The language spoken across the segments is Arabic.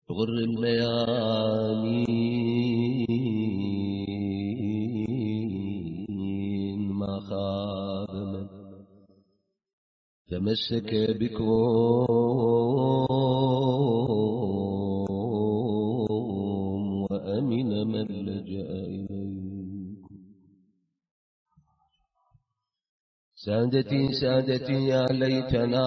غر الميامين ما خاب من تمسك بكم وأمن من لجأ إليكم. سادتي سادتي يا ليتنا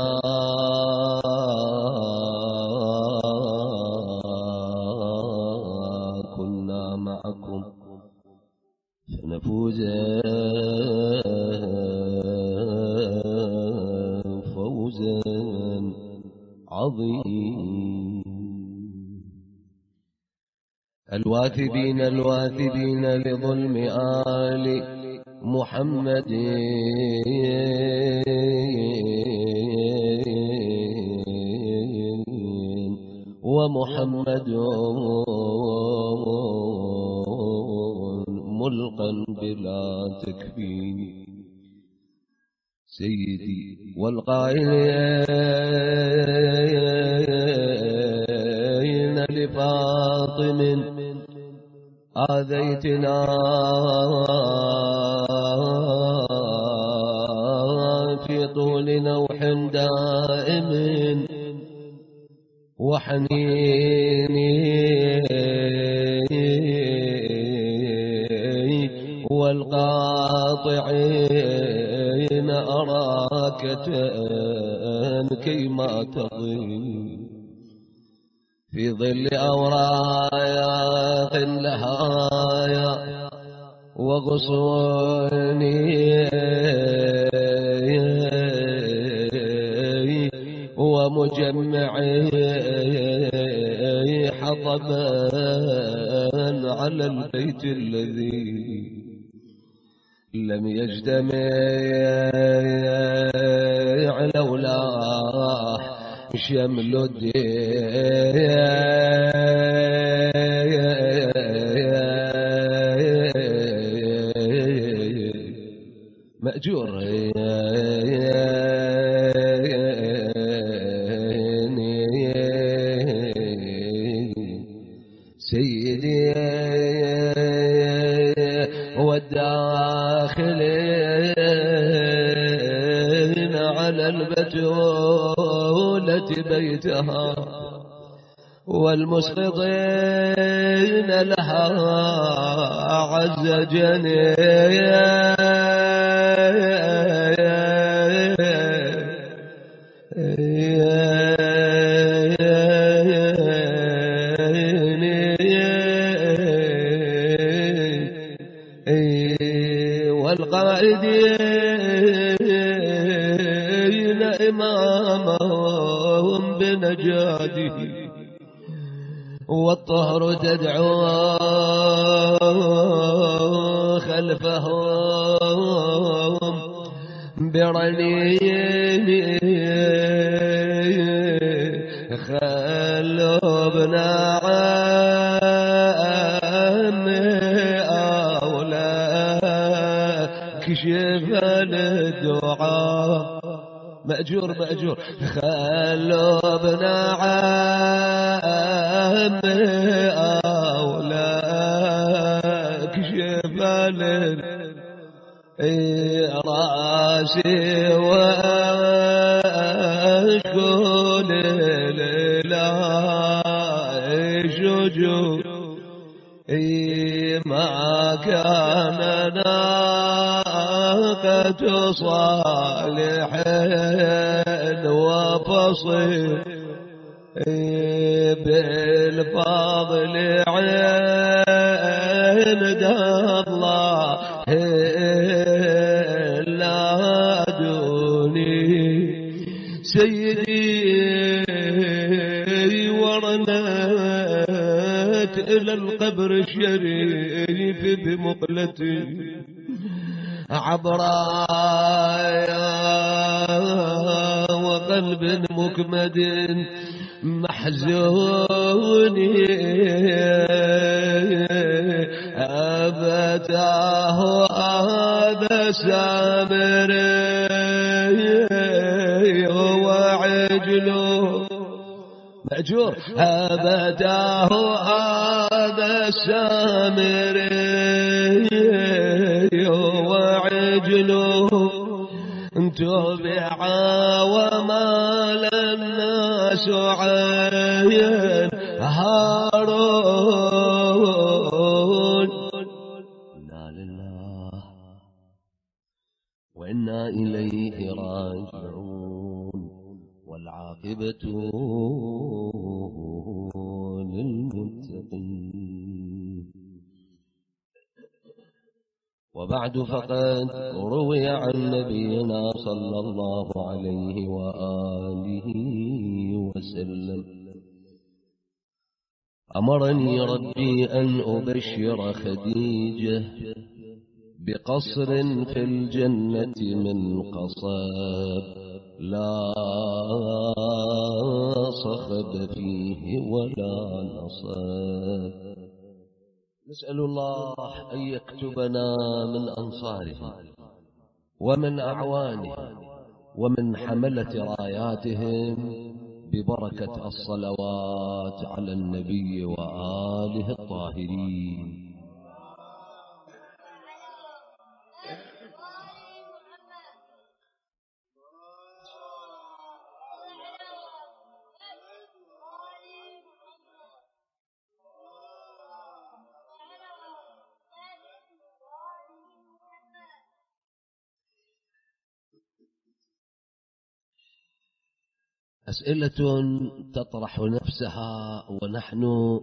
كنا معكم فنفوز فوزا عظيما. الواثبين الواثبين لظلم آل محمد ومحمد ملقا بلا تكفين سيدي والقائلين لفاطم آذيتنا في طول نوح دائم وحنين والقاطعين أراك كيما تضيء في ظل أوراق لهايا وغصوني ومجمعي حطبا على البيت الذي لم يجتمع لولاه شمل مأجور سيدي والداخلين على البتولة بيتها والمسقطين لها عز جنيه والقائدين إمامهم بنجاده والطهر تدعو خلفهم برنين خلوا ابن عم كشف الدعاء مأجور مأجور خلوا ابن عم أولا كشف راسي واشكل لله شجور ما كان ناقة صالح وفصيل بالفضل عند الله لا دوني سيدي ورنت إلى القبر الشريف بمقلتي عبرايا وقلب مكمد محزون أبتاه هذا سامري وعجله مأجور هبته هذا السامري وعجله تبع ومال الناس عين هارون. إنا لله وإنا إليه راجعون والعاقبة للمتقين. وبعد فقد روي عن نبينا صلى الله عليه وآله وسلم أمرني ربي أن أبشر خديجة بقصر في الجنة من قصب لا صخب فيه ولا نصب. نسأل الله أن يكتبنا من أنصارهم ومن أعوانهم ومن حملة راياتهم ببركة الصلوات على النبي وآله الطاهرين. أسئلة تطرح نفسها ونحن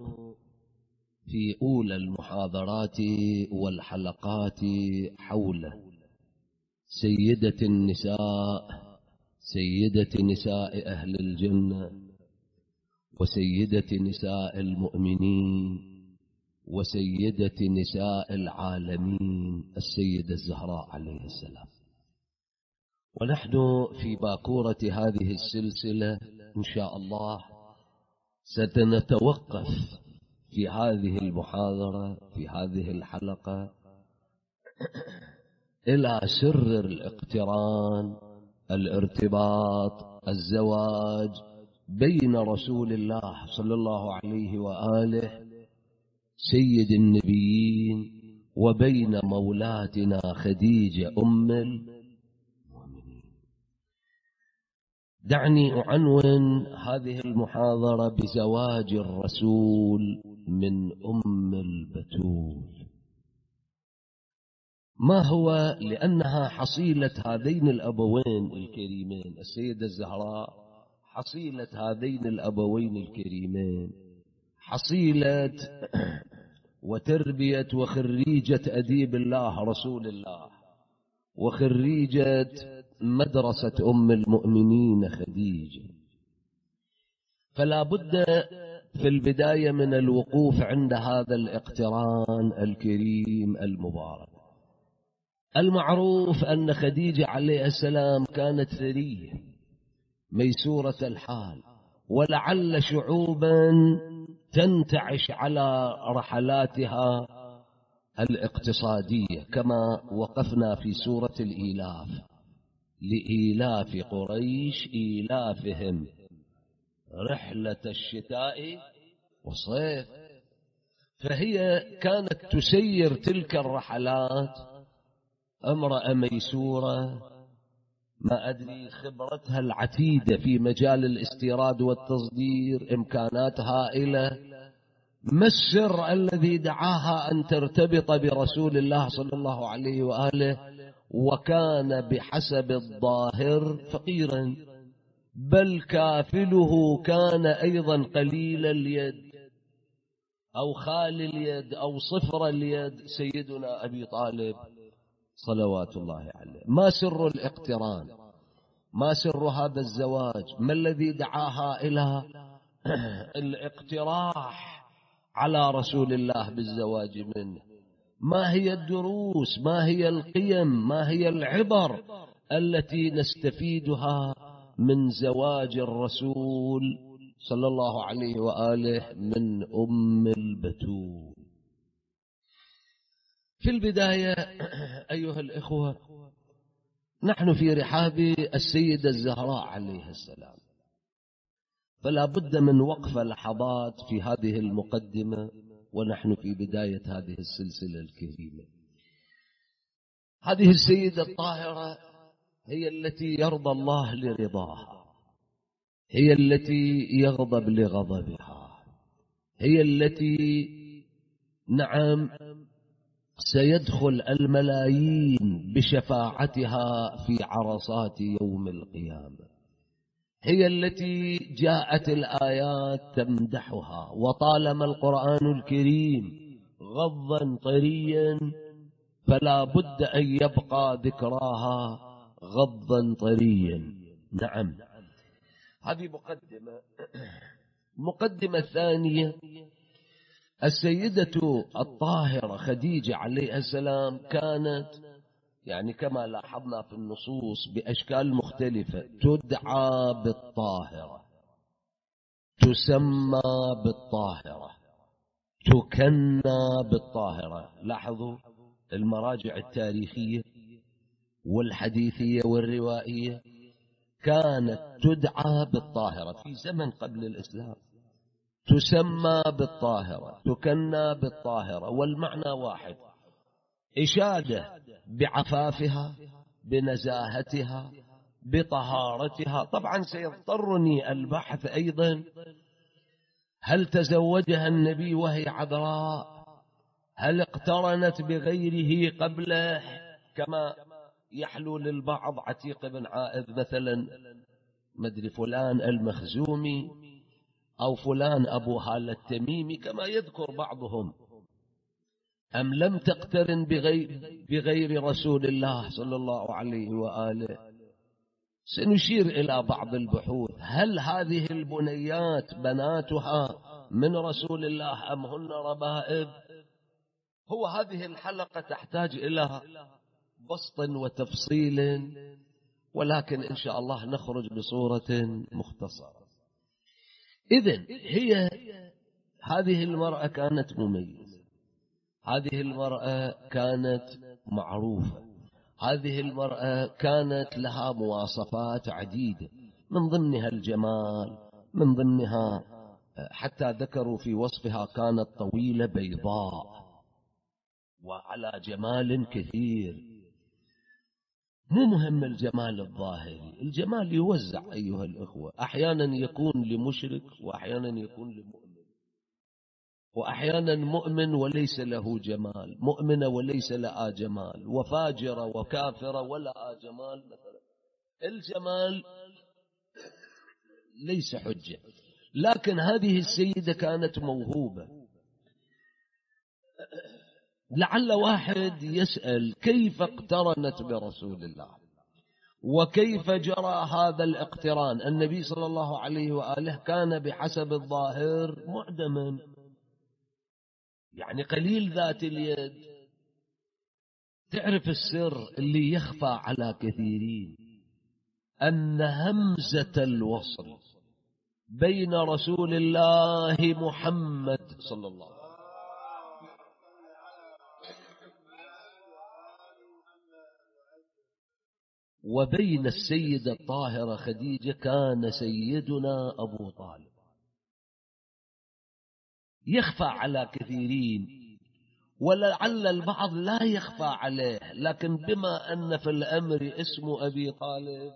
في أولى المحاضرات والحلقات حول سيدة النساء، سيدة نساء أهل الجنة، وسيدة نساء المؤمنين، وسيدة نساء العالمين السيدة الزهراء عليه السلام. ونحن في باكورة هذه السلسلة إن شاء الله سنتوقف في هذه المحاضرة في هذه الحلقة إلى سر الاقتران، الارتباط، الزواج بين رسول الله صلى الله عليه وآله سيد النبيين وبين مولاتنا خديجة أم المؤمنين. دعني أعنون هذه المحاضرة بزواج الرسول من أم البتول. ما هو؟ لأنها حصيلة هذين الأبوين الكريمين، السيدة الزهراء حصيلة هذين الأبوين الكريمين، حصيلة وتربية وخريجة أديب الله رسول الله، وخريجة مدرسة أم المؤمنين خديجة. فلا بد في البداية من الوقوف عند هذا الاقتران الكريم المبارك. المعروف أن خديجة عليه السلام كانت ثرية ميسورة الحال، ولعل شعوبا تنتعش على رحلاتها الاقتصادية كما وقفنا في سورة الإيلاف: لإيلاف قريش إيلافهم رحلة الشتاء والصيف. فهي كانت تسير تلك الرحلات، امرأة ميسورة، ما أدري خبرتها العتيدة في مجال الاستيراد والتصدير، إمكانات هائلة. ما السر الذي دعاها أن ترتبط برسول الله صلى الله عليه وآله وكان بحسب الظاهر فقيرا، بل كافله كان أيضا قليل اليد أو خال اليد أو صفر اليد، سيدنا أبي طالب صلوات الله عليه؟ ما سر الاقتران؟ ما سر هذا الزواج؟ ما الذي دعاها إلى الاقتراح على رسول الله بالزواج منه؟ ما هي الدروس؟ ما هي القيم؟ ما هي العبر التي نستفيدها من زواج الرسول صلى الله عليه وآله من أم البتول؟ في البداية أيها الإخوة، نحن في رحاب السيدة الزهراء عليه السلام، فلا بد من وقفة لحظات في هذه المقدمة ونحن في بداية هذه السلسلة الكريمة. هذه السيدة الطاهرة هي التي يرضى الله لرضاها، هي التي يغضب لغضبها، هي التي نعم سيدخل الملايين بشفاعتها في عرصات يوم القيامة، هي التي جاءت الآيات تمدحها. وطالما القرآن الكريم غضا طريا فلا بد أن يبقى ذكراها غضا طريا. نعم، هذه مقدمة. المقدمة الثانية، السيدة الطاهرة خديجة عليه السلام كانت يعني كما لاحظنا في النصوص بأشكال مختلفة تدعى بالطاهرة، تسمى بالطاهرة، تكنى بالطاهرة. لاحظوا المراجع التاريخية والحديثية والروائية كانت تدعى بالطاهرة في زمن قبل الإسلام، تسمى بالطاهرة، تكنى بالطاهرة، والمعنى واحد، إشادة بعفافها، بنزاهتها، بطهارتها. طبعا سيضطرني البحث أيضا، هل تزوجها النبي وهي عذراء؟ هل اقترنت بغيره قبله كما يحلو للبعض عتيق بن عائذ مثلا، مدري فلان المخزومي أو فلان أبو هالة التميمي كما يذكر بعضهم، أم لم تقترن بغير رسول الله صلى الله عليه وآله؟ سنشير إلى بعض البحوث. هل هذه البنيات بناتها من رسول الله أم هن ربائب؟ هو هذه الحلقة تحتاج إلى بسط وتفصيل، ولكن إن شاء الله نخرج بصورة مختصرة. إذن هي هذه المرأة كانت مميزة، هذه المرأة كانت معروفة، هذه المرأة كانت لها مواصفات عديدة، من ضمنها الجمال، من ضمنها حتى ذكروا في وصفها كانت طويلة بيضاء وعلى جمال كثير. مو مهم الجمال الظاهري، الجمال يوزع أيها الأخوة، أحيانا يكون لمشرك وأحيانا يكون لمؤمن، وأحيانا مؤمن وليس له جمال، مؤمنة وليس لها جمال، وفاجرة وكافرة ولا جمال مثلا. الجمال ليس حجة، لكن هذه السيدة كانت موهوبة. لعل واحد يسأل كيف اقترنت برسول الله وكيف جرى هذا الاقتران؟ النبي صلى الله عليه وآله كان بحسب الظاهر معدما، يعني قليل ذات اليد. تعرف السر اللي يخفى على كثيرين؟ أن همزة الوصل بين رسول الله محمد صلى الله عليه وسلم وبين السيدة الطاهرة خديجة كان سيدنا أبو طالب. يخفى على كثيرين، ولعل البعض لا يخفى عليه، لكن بما أن في الأمر اسم أبي طالب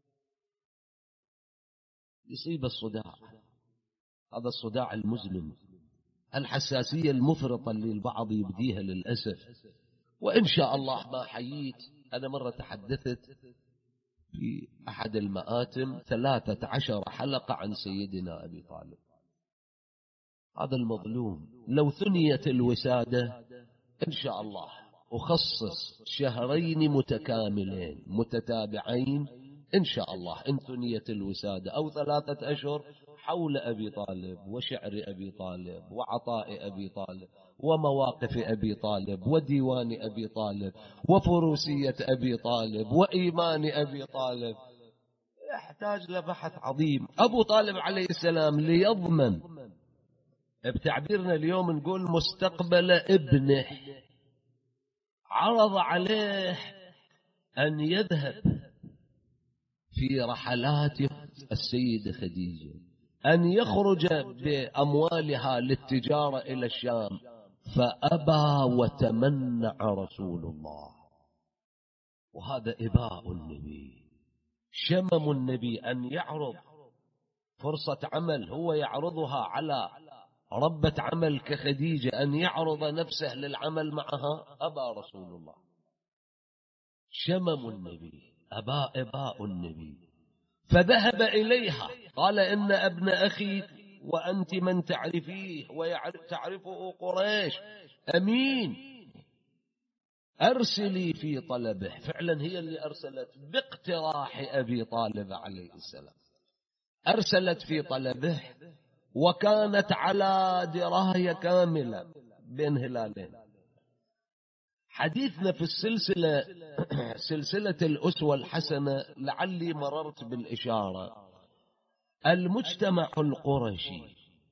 يصيب الصداع، هذا الصداع المزمن، الحساسية المفرطة اللي البعض يبديها للأسف. وإن شاء الله ما حييت، أنا مرة تحدثت في أحد المآتم 13 حلقة عن سيدنا أبي طالب، هذا المظلوم. لو ثنيت الوسادة إن شاء الله أخصص شهرين متكاملين متتابعين إن شاء الله، إن ثنيت الوسادة، أو 3 أشهر حول أبي طالب وشعر أبي طالب وعطاء أبي طالب ومواقف أبي طالب وديوان أبي طالب وفروسية أبي طالب وإيمان أبي طالب. يحتاج لبحث عظيم. أبو طالب عليه السلام ليضمن، بتعبيرنا اليوم نقول مستقبل ابنه، عرض عليه أن يذهب في رحلات السيدة خديجة، أن يخرج بأموالها للتجارة إلى الشام، فأبى وتمنع رسول الله. وهذا إباء النبي، شمم النبي أن يعرض فرصة عمل هو يعرضها على ربة عمل كخديجة، أن يعرض نفسه للعمل معها، أبى رسول الله. شمم النبي، إباء النبي. فذهب إليها قال: إن ابن أخي وأنت من تعرفيه وتعرفه قريش أمين، أرسلي في طلبه. فعلا هي اللي أرسلت باقتراح أبي طالب عليه السلام، أرسلت في طلبه، وكانت على دراية كاملة بين هلالين. حديثنا في السلسلة سلسلة الأسوة الحسنة، لعلي مررت بالإشارة. المجتمع القرشي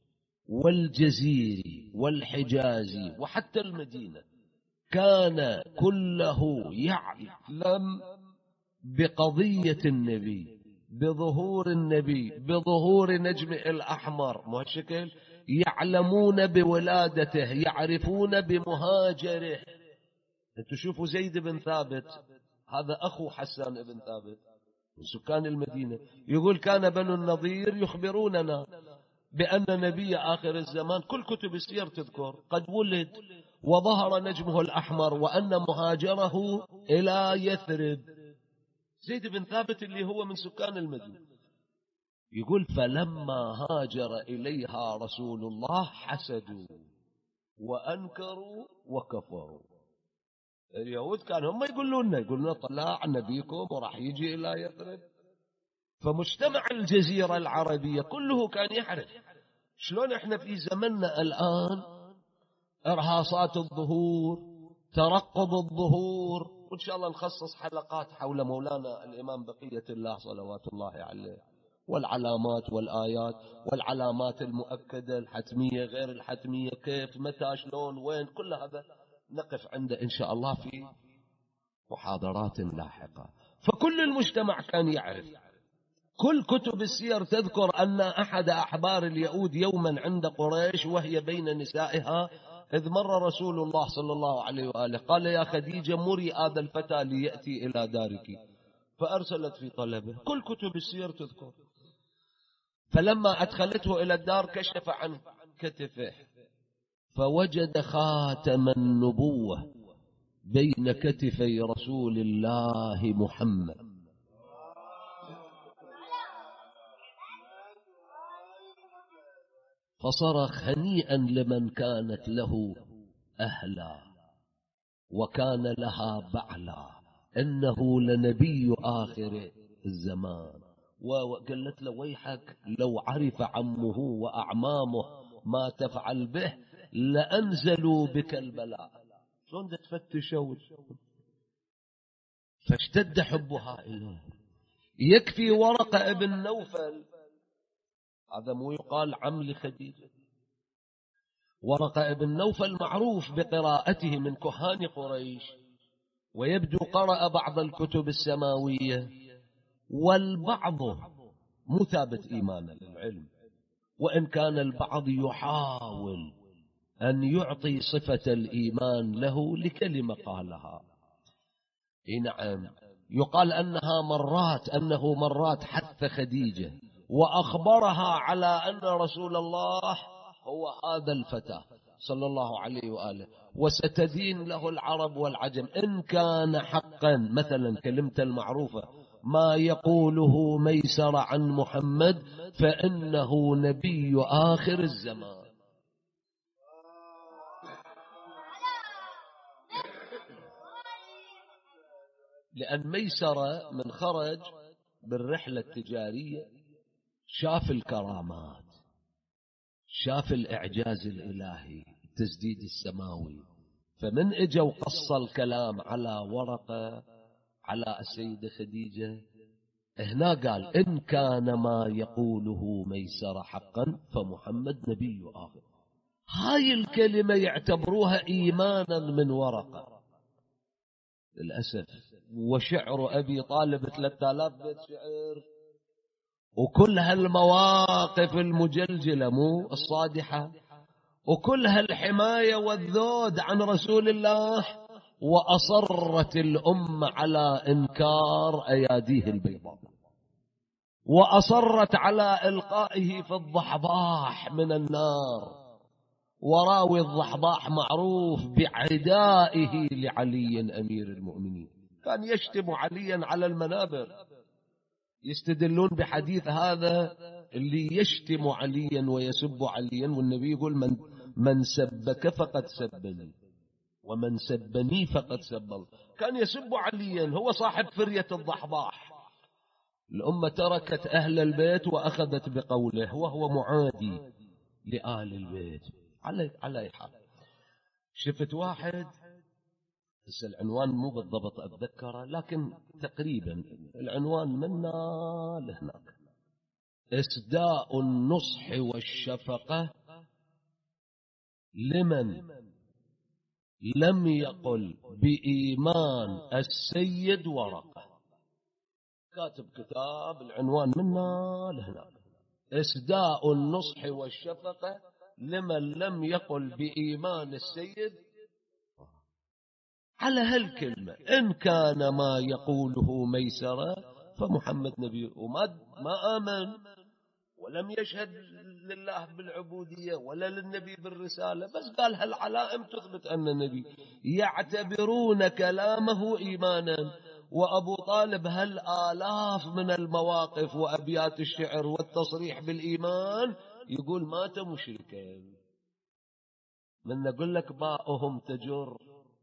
والجزيري والحجازي وحتى المدينة كان كله يعلم بقضية النبي، بظهور النبي، بظهور نجم الأحمر مهشكل، يعلمون بولادته، يعرفون بمهاجره. انتوا شوفوا زيد بن ثابت، هذا أخو حسان بن ثابت من سكان المدينة، يقول: كان بنو النضير يخبروننا بأن نبي آخر الزمان، كل كتب السير تذكر، قد ولد وظهر نجمه الأحمر، وأن مهاجره إلى يثرب. زيد بن ثابت اللي هو من سكان المدينة يقول: فلما هاجر إليها رسول الله حسدوا وأنكروا وكفروا. اليهود كانوا هم يقولون طلع نبيكم وراح يجي إلى يثرب. فمجتمع الجزيرة العربية كله كان يعرف. شلون احنا في زمننا الآن إرهاصات الظهور، ترقب الظهور، وإن شاء الله نخصص حلقات حول مولانا الإمام بقية الله صلوات الله عليه، والعلامات والآيات، والعلامات المؤكدة، الحتمية غير الحتمية، كيف متى شلون وين، كل هذا نقف عنده إن شاء الله في محاضرات لاحقة. فكل المجتمع كان يعرف. كل كتب السير تذكر أن أحد أحبار اليهود يوما عند قريش وهي بين نسائها، إذ مر رسول الله صلى الله عليه وآله قال: يا خديجة مري هذا الفتى ليأتي إلى دارك، فأرسلت في طلبه. كل كتب السير تذكر. فلما أدخلته إلى الدار كشف عن كتفه، فوجد خاتم النبوة بين كتفي رسول الله محمد. فصرخ هنيئا لمن كانت له أهلا وكان لها بعلا، إنه لنبي آخر الزمان. وقالت له: ويحك لو عرف عمه وأعمامه ما تفعل به لأنزلوا بك البلاء. شلون تفتشوا؟ فاشتد حبها إليه. يكفي ورقة ابن نوفل، هذا مو يقال عم لخديجة، ورقة ابن نوفل معروف بقراءته من كهان قريش، ويبدو قرأ بعض الكتب السماوية، والبعض مو ثابت إيمانا للعلم، وإن كان البعض يحاول أن يعطي صفة الإيمان له لكلمة قالها. نعم، يقال أنه مرات حث خديجة وأخبرها على أن رسول الله هو هذا الفتى صلى الله عليه وآله، وستدين له العرب والعجم إن كان حقا. مثلا كلمة المعروفة: ما يقوله ميسر عن محمد فإنه نبي آخر الزمان. لأن ميسر من خرج بالرحلة التجارية شاف الكرامات، شاف الإعجاز الإلهي، التسديد السماوي. فمن اجا وقص الكلام على ورقة على السيدة خديجة، هنا قال: إن كان ما يقوله ميسر حقا فمحمد نبي آخر. هاي الكلمة يعتبروها إيمانا من ورقة. للأسف. وشعر أبي طالب 3000 بيت شعر وكل هالمواقف المجلجلة مو الصادحة، وكل هالحماية والذود عن رسول الله، وأصرت الأمة على إنكار أياديه البيضاء، وأصرت على إلقائه في الضحضاح من النار. وراوي الضحضاح معروف بعدائه لعلي أمير المؤمنين، كان يشتم عليا على المنابر. يستدلون بحديث هذا اللي يشتم عليا ويسب عليا، والنبي يقول من سبك فقد سبني ومن سبني فقد سب الله. كان يسب عليا، هو صاحب فرية الضحضاح. الأمة تركت أهل البيت وأخذت بقوله، وهو معادي لآل البيت. على أي حال، شفت واحد، بس العنوان مو بالضبط أتذكره، لكن تقريبا العنوان منا لهناك: إسداء النصح والشفقة لمن لم يقل بإيمان السيد ورقة. كاتب كتاب العنوان منا لهناك: إسداء النصح والشفقة لمن لم يقل بإيمان السيد. على هالكلمة إن كان ما يقوله ميسرة فمحمد نبي، وما آمن ولم يشهد لله بالعبودية ولا للنبي بالرسالة، بس قال هالعلائم تثبت أن النبي. يعتبرون كلامه إيمانا. وأبو طالب هالآلاف من المواقف وأبيات الشعر والتصريح بالإيمان يقول مات مشركا. من نقول لك باؤهم تجر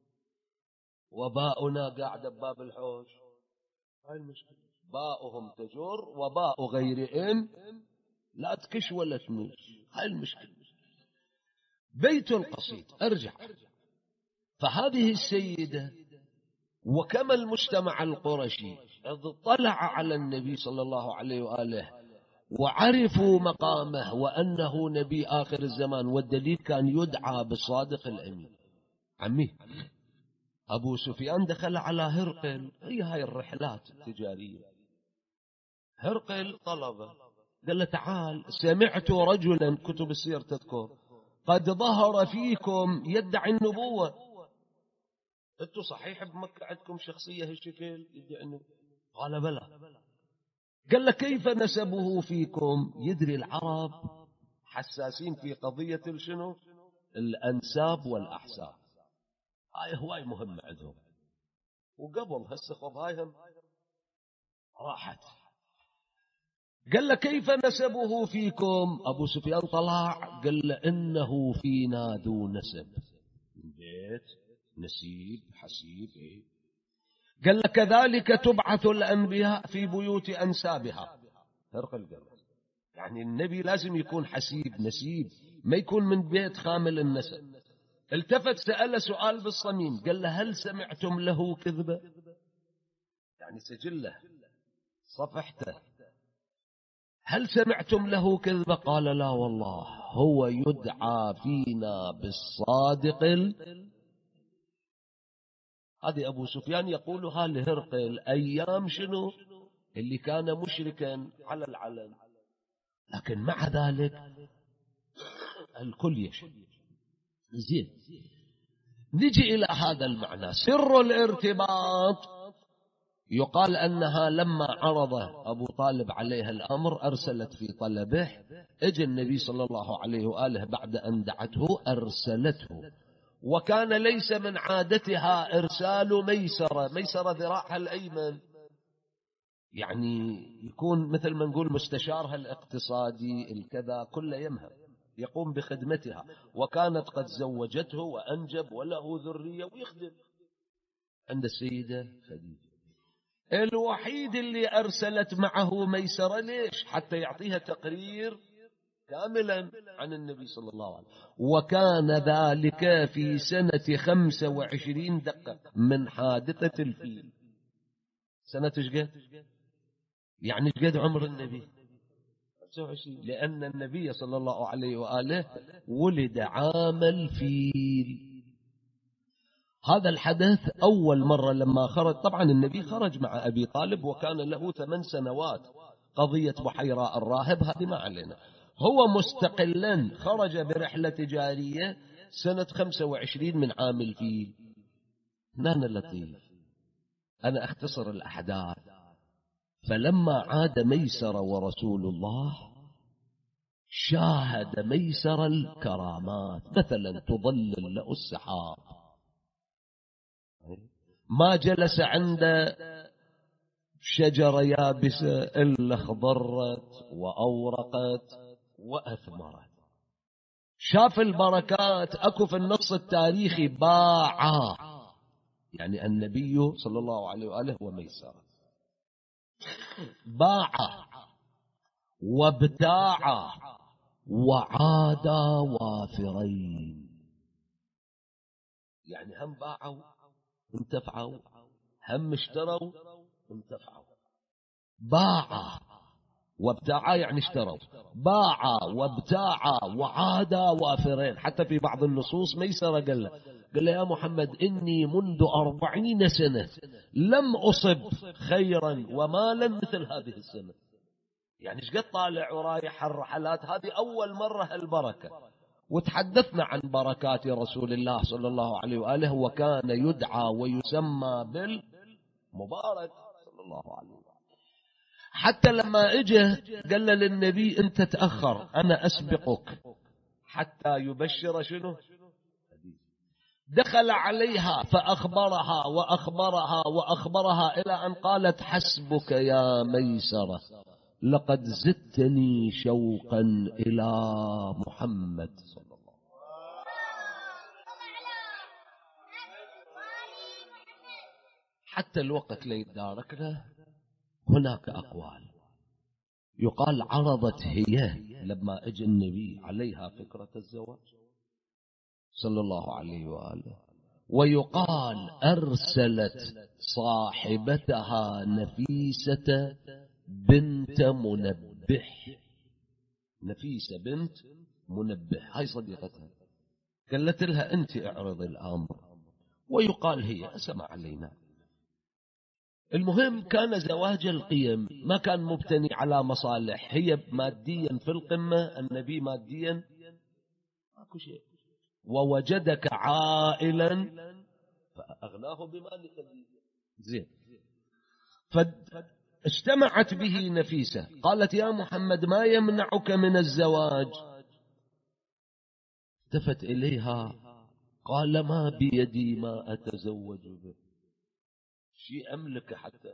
وباؤنا قاعدة بباب الحوش، هاي المشكلة. باؤهم تجر وباء غير إن لا تكش ولا تمش، هاي المشكلة. بيت القصيد أرجع. فهذه السيدة وكما المجتمع القرشي إذ طلع على النبي صلى الله عليه وآله وعرفوا مقامه وأنه نبي آخر الزمان، والدليل كان يدعى بالصادق الأمين. عمي أبو سفيان دخل على هرقل، هي هاي الرحلات التجارية. هرقل طلبه، قال له تعال، سمعت رجلا، كتب السير تذكر، قد ظهر فيكم يدعي النبوة. انتم صحيح بمكة عندكم شخصية هالشكل يدعي النبوة؟ قال بلى. قال له كيف نسبه فيكم؟ يدري العرب حساسين في قضية شنو؟ الأنساب والأحساب، هاي هواي مهمة عندهم. وقبل هالسخب هاي هم راحت. قال له كيف نسبه فيكم؟ أبو سفيان طلع قال له إنه فينا ذو نسب، بيت نسيب حسيب. قال له كذلك تبعث الأنبياء في بيوت أنسابها. هرقل قال يعني النبي لازم يكون حسيب نسيب، ما يكون من بيت خامل النسب. التفت سأل سؤال بالصميم، قال له هل سمعتم له كذبة؟ يعني سجله صفحته، هل سمعتم له كذبة؟ قال لا والله، هو يدعى فينا بالصادق. هذه أبو سفيان يقولها لهرقل أيام شنو اللي كان مشركا على العلن، لكن مع ذلك الكل يشهد. زين، نجي إلى هذا المعنى. سر الارتباط يقال أنها لما عرض أبو طالب عليها الأمر أرسلت في طلبه. اجى النبي صلى الله عليه وآله بعد أن دعته أرسلته، وكان ليس من عادتها إرسال ميسرة. ميسرة ذراعها الأيمن، يعني يكون مثل ما نقول مستشارها الاقتصادي الكذا، كل يمها يقوم بخدمتها. وكانت قد زوجته وأنجب وله ذرية ويخدم عند السيدة خديجة. الوحيد اللي أرسلت معه ميسرة، ليش؟ حتى يعطيها تقرير كاملا عن النبي صلى الله عليه وسلم. وكان ذلك في سنة 25 دقة من حادثة الفيل. سنة شقد؟ يعني شقد عمر النبي 25، لأن النبي صلى الله عليه وآله ولد عام الفيل. هذا الحدث أول مرة لما خرج. طبعا النبي خرج مع أبي طالب وكان له 8 سنوات، قضية بحيراء الراهب هذه ما علينا. هو مستقلا خرج برحلة تجارية سنة 25 من عام الفيل. نانا لطيف، أنا أختصر الأحداث. فلما عاد ميسر ورسول الله شاهد ميسر الكرامات، مثلا تظلل له السحاب، ما جلس عند شجرة يابسة إلا اخضرت وأورقت وأثمرت. شاف البركات. أكو في النص التاريخي باعا، يعني النبي صلى الله عليه وآله وميسر باعا وابتاعا وعادا وافرين. يعني هم باعوا انتفعوا، هم اشتروا انتفعوا. باعا وابتاعا يعني اشتروا، باعا وابتاعا وعادا وافرين. حتى في بعض النصوص ميسر قال له يا محمد إني منذ 40 سنة لم أصب خيرا ومالا مثل هذه السنة. يعني ايش قد طالع ورايح الرحلات، هذه أول مرة هالبركة. وتحدثنا عن بركات رسول الله صلى الله عليه وآله، وكان يدعى ويسمى بالمبارك صلى الله عليه وآله. حتى لما اجى قال للنبي انت تأخر، انا اسبقك حتى يبشر شنو. دخل عليها فأخبرها وأخبرها وأخبرها إلى أن قالت حسبك يا ميسرة، لقد زدتني شوقا إلى محمد صلى الله عليه وسلم. حتى الوقت ليتداركنا هناك أقوال. يقال عرضت هي لما اجى النبي عليها فكرة الزواج صلى الله عليه وآله، ويقال أرسلت صاحبتها نفيسة بنت منبه. نفيسة بنت منبه هاي صديقتها، قالت لها أنت اعرض الأمر. ويقال هي أسمع علينا. المهم كان زواج القيم ما كان مبتني على مصالح، هي ماديا في القمة، النبي ماديا ماكو شيء. ووجدك عائلا فأغناه بمال خديجة. زين. فاجتمعت به نفيسة قالت يا محمد ما يمنعك من الزواج. التفت إليها قال ما بيدي ما أتزوج به، شيء أملك حتى.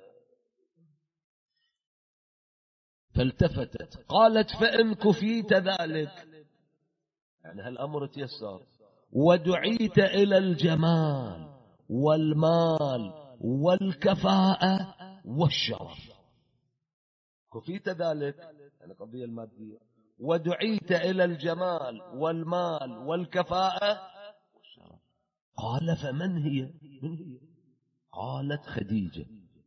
فالتفتت قالت فإن كفيت ذلك، يعني هالأمر تيسر، ودعيت إلى الجمال والمال والكفاءة والشرف. كفيت ذلك يعني القضية المادية، ودعيت إلى الجمال والمال والكفاءة والشرف. قال فمن هي؟ من هي؟ قالت خديجة.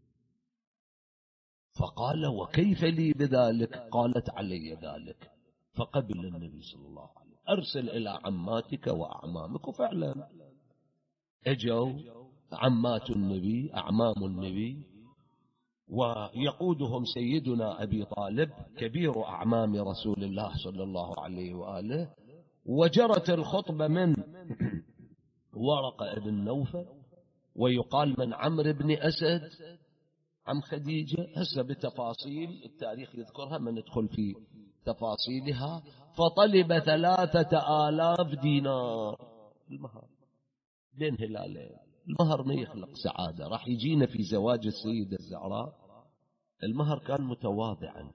فقال وكيف لي بذلك؟ قالت علي ذلك. فقبل النبي صلى الله عليه وسلم أرسل إلى عماتك وأعمامك. وفعلا اجوا عمات النبي أعمام النبي، ويقودهم سيدنا أبي طالب كبير أعمام رسول الله صلى الله عليه وآله. وجرت الخطبة من ورقة ابن نوفل، ويقال من عمرو بن أسد عم خديجة. هسه بتفاصيل التاريخ يذكرها ما ندخل في تفاصيلها. فطلب 3000 دينار المهر بين هلالين. المهر ما يخلق سعادة، راح يجينا في زواج السيدة الزهراء. المهر كان متواضعا،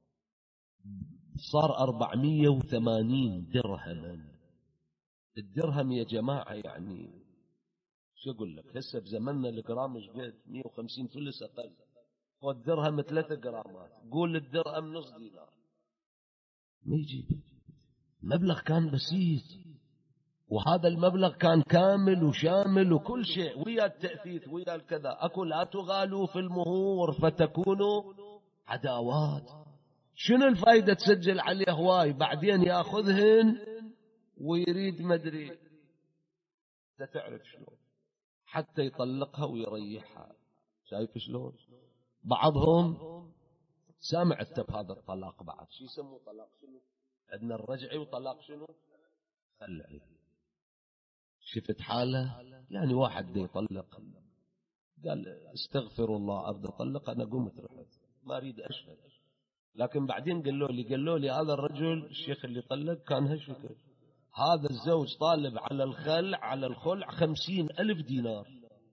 صار 480 درهما. الدرهم يا جماعة يعني شو أقول لك، هسه بزمننا الجرام ايش قد 150 فلس أقل، والدرهم 3 جرامات، قول الدرهم نص دينار ما يجيب. مبلغ كان بسيط، وهذا المبلغ كان كامل وشامل وكل شيء، ويا التأثيث ويا الكذا. أكو لا تغالوا في المهور فتكونوا عداوات. شنو الفايدة تسجل عليه هواي بعدين ياخذهن ويريد مدري تعرف شلون حتى يطلقها ويريحها. شايف شلون بعضهم سامع أنت بهذا الطلاق بعد شو يسموه طلاق شنو؟ عندنا الرجعي وطلاق شنو؟ خلعي. شفت حاله يعني واحد دي يطلق قال استغفر الله أبدا طلق، أنا قمت رحت ما أريد أشهد. لكن بعدين قالوا لي هذا الرجل الشيخ اللي طلق كان هالشكل، هذا الزوج طالب على الخلع 50,000 دينار.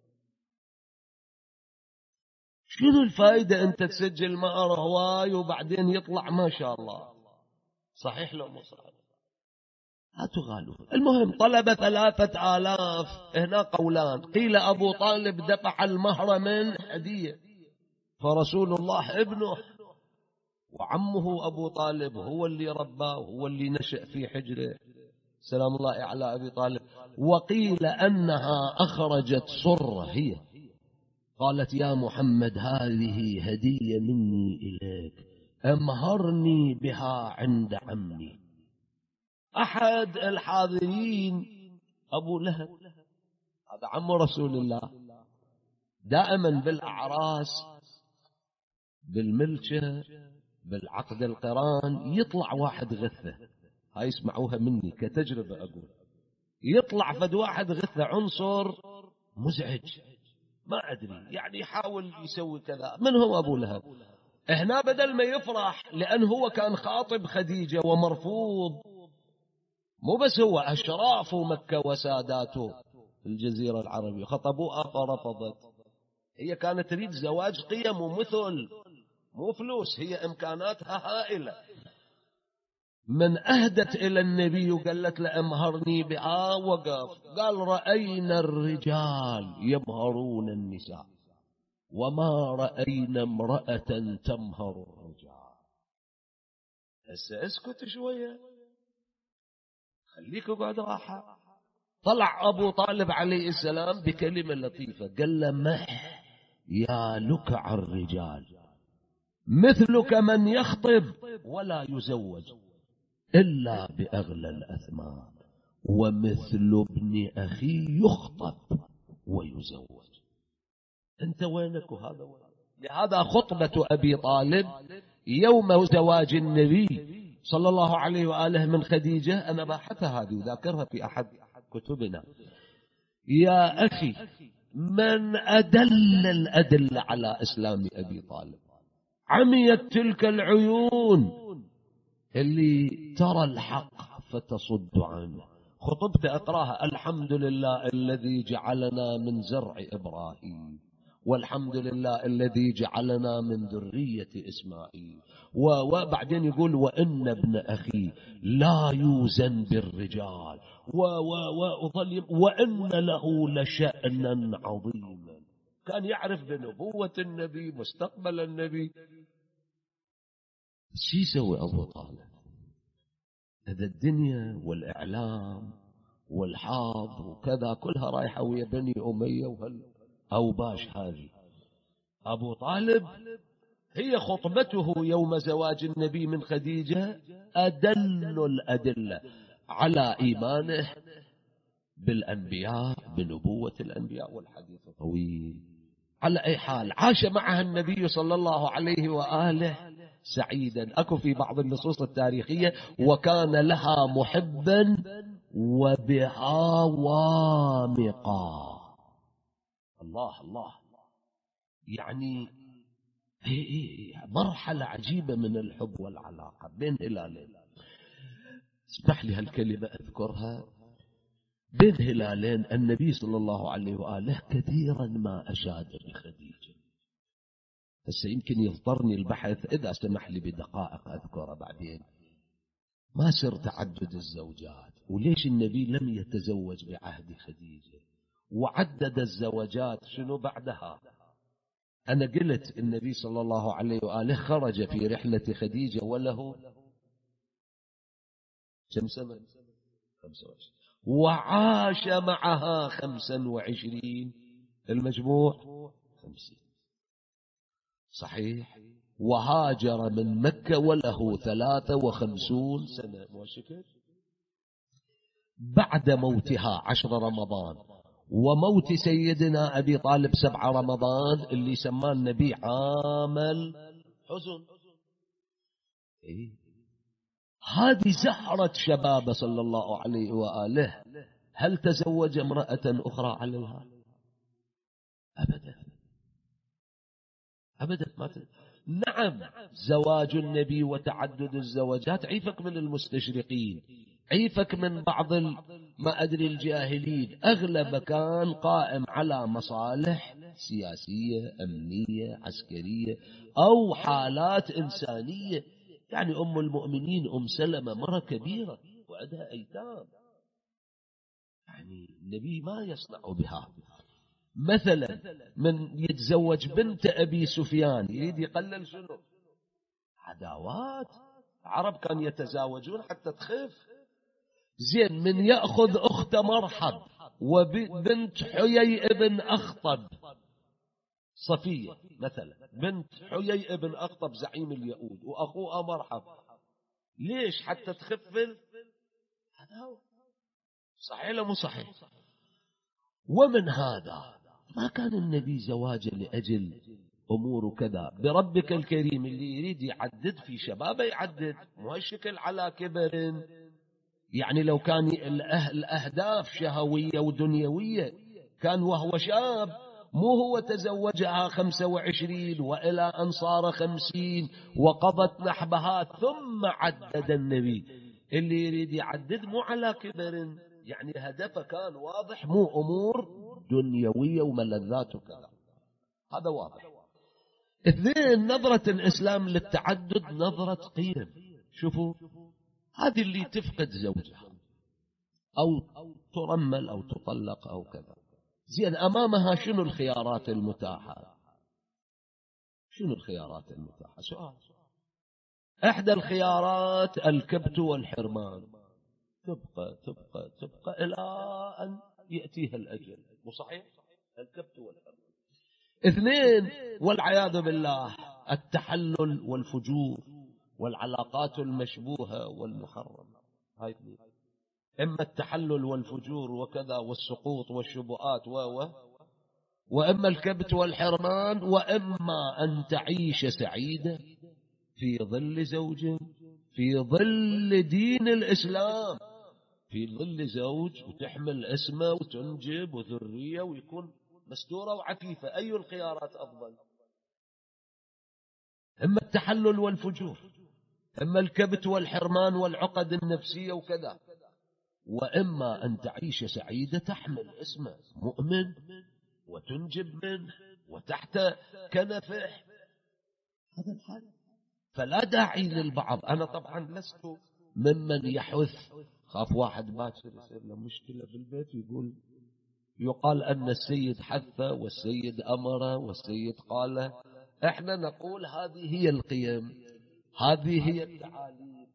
شنو الفائدة أنت تسجل مهر هواي وبعدين يطلع ما شاء الله؟ صحيح لو مو صحيح؟ لا تغالوا. المهم طلب 3,000. هنا قولان، قيل أبو طالب دفع المهر من هدية، فرسول الله ابنه وعمه أبو طالب هو اللي رباه وهو اللي نشأ في حجره سلام الله على أبي طالب. وقيل أنها أخرجت صرة هي، قالت يا محمد هذه هدية مني إليك أمهرني بها عند عمي. أحد الحاضرين أبو لهب، هذا عم رسول الله، دائما بالأعراس بالملكة بالعقد القران يطلع واحد غثة، هاي اسمعوها مني كتجربة أقول، يطلع فد واحد غثة عنصر مزعج ما أدري يعني يحاول يسوي كذا. من هو أبو لهب؟ هنا بدل ما يفرح لأن هو كان خاطب خديجة ومرفوض، مو بس هو أشراف مكة وساداته في الجزيرة العربية خطبوها فرفضت. هي كانت تريد زواج قيم ومثل مو فلوس، هي إمكاناتها هائلة. من أهدت إلى النبي وقالت له أمهرني بها وقف قال رأينا الرجال يمهرون النساء وما رأينا امرأة تمهر الرجال. هسه اسكت شوية خليك اقعد راحة. طلع أبو طالب عليه السلام بكلمة لطيفة قال له مح يا لكع الرجال مثلك من يخطب ولا يزوج إلا بأغلى الأثمان ومثل ابن أخي يخطب ويزوج. أنت وينك وهذا وين؟ لهذا خطبة أبي طالب يوم زواج النبي صلى الله عليه وآله من خديجة، أنا باحثها هذه وذاكرها في أحد كتبنا. يا أخي من أدل الأدلة على إسلام أبي طالب، عميت تلك العيون اللي ترى الحق فتصد عنه. خطبت أقراها الحمد لله الذي جعلنا من زرع إبراهيم والحمد لله الذي جعلنا من ذرية إسماعيل. وبعدين يقول وإن ابن أخي لا يوزن بالرجال وإن له لشأنا عظيما. كان يعرف بنبوة النبي مستقبل النبي. شو يسوي أبو طالب؟ هذا الدنيا والإعلام والحاض وكذا كلها رايحة ويا بني أمية وهالأوباش هذه. أبو طالب هي خطبته يوم زواج النبي من خديجة أدل الأدلة على إيمانه بالأنبياء بنبوة الأنبياء، والحديث طويل. على أي حال عاش معها النبي صلى الله عليه وآله سعيدا. أكو في بعض النصوص التاريخية وكان لها محبا وبها وامقا. الله الله، يعني مرحلة عجيبة من الحب والعلاقة بين هلالين. اسمح لي هالكلمة أذكرها، بين هلالين النبي صلى الله عليه وآله كثيرا ما أشاد بخديجة. هسه يمكن يضطرني البحث إذا سمح لي بدقائق أذكره بعدين. ما سر تعدد الزوجات وليش النبي لم يتزوج بعهد خديجة وعدد الزوجات شنو بعدها. أنا قلت النبي صلى الله عليه وآله خرج في رحلة خديجة وله كم سنة؟ 25. وعاش معها 25، المجموع 50 صحيح. وهاجر من مكة وله 53 سنة موشكل. بعد موتها 10 رمضان وموت سيدنا أبي طالب 7 رمضان اللي سماه النبي عام الحزن. إيه؟ هذه زهرة شباب صلى الله عليه وآله. هل تزوج امرأة أخرى عليها؟ أبدا أبدا ما نعم، زواج النبي وتعدد الزواجات عيفك من المستشرقين، عيفك من بعض ما أدري الجاهلين، أغلب كان قائم على مصالح سياسية أمنية عسكرية أو حالات إنسانية. يعني أم المؤمنين أم سلمة مرة كبيرة وعندها أيتام، يعني النبي ما يصنع بها. مثلا من يتزوج بنت أبي سفيان يريد يقلل شنو؟ عداوات. عرب كان يتزاوجون حتى تخف. زين، من يأخذ أخت مرحب وبنت حيي ابن أخطب، صفية مثلا بنت حيي ابن أخطب زعيم اليهود وأخوها مرحب، ليش؟ حتى تخف العداوة. صحيح ولا مو صحيح؟ ومن هذا ما كان النبي زواجه لأجل أمور كذا. بربك الكريم اللي يريد يعدد في شبابه يعدد، مو هالشكل على كبر. يعني لو كان الأهداف شهوية ودنيوية كان وهو شاب، مو هو تزوجها 25 وإلى أن صار 50 وقضت نحبها ثم عدد النبي. اللي يريد يعدد مو على كبر، يعني هدفه كان واضح، مو أمور دنيوية وملذات وكذا. هذا واضح. اثنين، نظرة الإسلام للتعدد نظرة قيم. شوفوا، هذه اللي تفقد زوجها أو ترمل أو تطلق أو كذا، زين، أمامها شنو الخيارات المتاحة؟ شنو الخيارات المتاحة؟ سؤال. إحدى الخيارات الكبت والحرمان، تبقى إلى أن يأتيها الأجل، مو صحيح؟ الكبت والحرمان. اثنين، والعياذ بالله، التحلل والفجور والعلاقات المشبوهة والمحرمة. هاي اثنين، إما التحلل والفجور وكذا والسقوط والشبهات وإما الكبت والحرمان، وإما أن تعيش سعيدة في ظل زوج، في ظل دين الإسلام، في ظل زوج وتحمل اسمه وتنجب وذرية ويكون مستورة وعفيفة. أي الخيارات أفضل؟ إما التحلل والفجور، إما الكبت والحرمان والعقد النفسية وكذا، وإما أن تعيش سعيدة تحمل اسمه مؤمن وتنجب منه وتحت كنفه. هذا الحال. فلا داعي للبعض. أنا طبعا لست ممن يحث، خاف واحد باكر يصير له مشكلة في البيت يقال أن السيد حث والسيد أمر والسيد قال. احنا نقول هذه هي القيم، هذه هي التعاليم،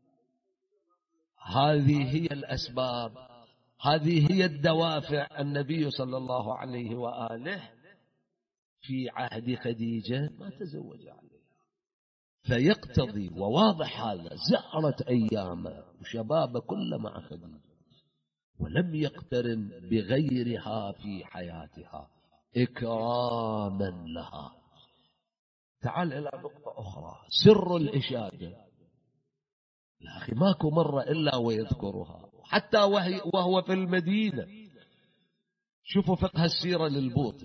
هذه هي الأسباب، هذه هي الدوافع. النبي صلى الله عليه وآله في عهد خديجة ما تزوج عليها، فيقتضي وواضح هذا زهرة أيامه وشبابه كله مع خديجة، ولم يقترن بغيرها في حياتها إكراما لها. تعال إلى نقطة أخرى، سر الإشادة. يا أخي ماكو مرة إلا ويذكرها، حتى وهو في المدينة. شوفوا فقه السيرة للبوطي،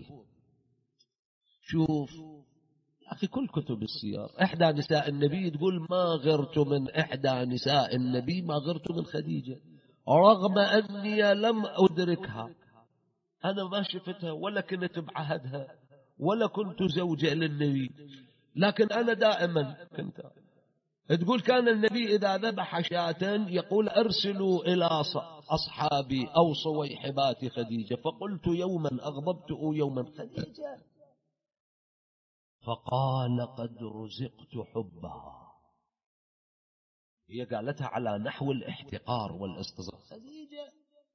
شوف يا أخي كل كتب السير، إحدى نساء النبي تقول ما غرت من إحدى نساء النبي ما غرت من خديجة، رغم أني لم أدركها، أنا ما شفتها ولا كنت بعهدها ولا كنت زوجة للنبي، لكن أنا دائما كنت. تقول كان النبي إذا ذبح شاة يقول أرسلوا إلى أصحابي أو صويحبات خديجة، فقلت يوما أغضبته يوما خديجة، فقال قد رزقت حبها. هي قالتها على نحو الاحتقار والاستصغار، خديجة،